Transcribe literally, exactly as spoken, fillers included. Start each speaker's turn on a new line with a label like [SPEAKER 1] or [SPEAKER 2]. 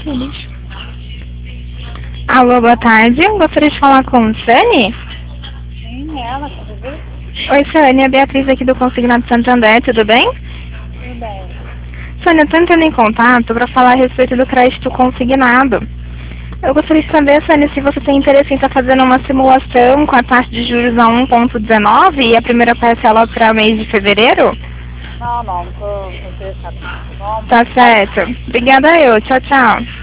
[SPEAKER 1] Eles. Alô, boa tarde. Eu gostaria de falar com o Sani.
[SPEAKER 2] Sim, ela, tudo bem?
[SPEAKER 1] Oi, Sani. É a Beatriz aqui do Consignado Santander. Tudo bem?
[SPEAKER 2] Tudo bem.
[SPEAKER 1] Sani, eu estou entrando em contato para falar a respeito do crédito consignado. Eu gostaria de saber, Sani, se você tem interesse em estar fazendo uma simulação com a taxa de juros a um ponto dezenove e a primeira parcela para o mês de fevereiro?
[SPEAKER 2] Não, não, não tô interessada. Vamos.
[SPEAKER 1] Tá certo. Obrigada eu. Tchau, tchau.